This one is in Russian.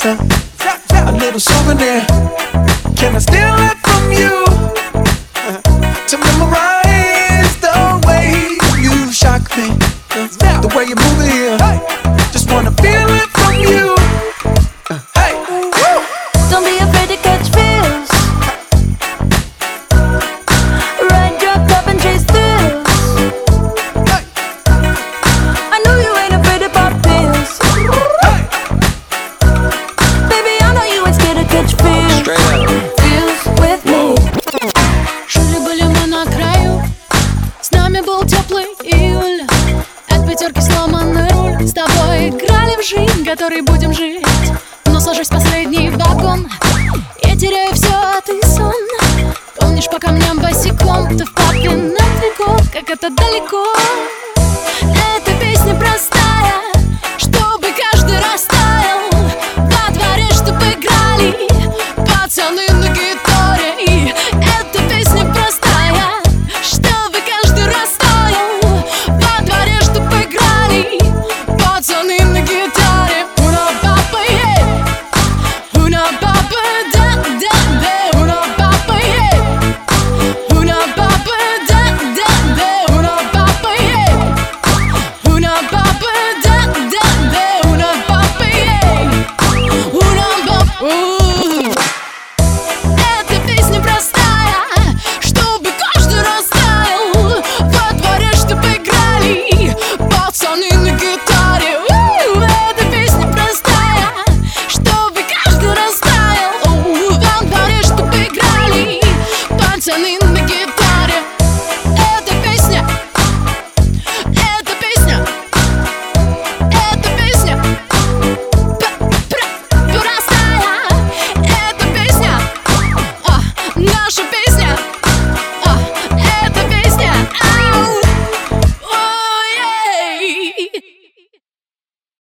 myself a little souvenir. Can I steal it from you to memorize the way you shock me, the way you move it here? Just wanna feel it from you. Hey, don't be afraid to catch feels. Ride your cup and chase thrills. I know you ain't afraid to pop pills. Baby, I know you ain't scared to catch feels. Feels with me. Жили-были мы на краю, с нами был теплый июль. От пятерки сломанный руль. С тобой играли в жизнь, которой будем жить. Но сажусь в последний вагон, я теряю все, а ты сон. Помнишь по камням босиком, ты в папе на 3 года, как это далеко.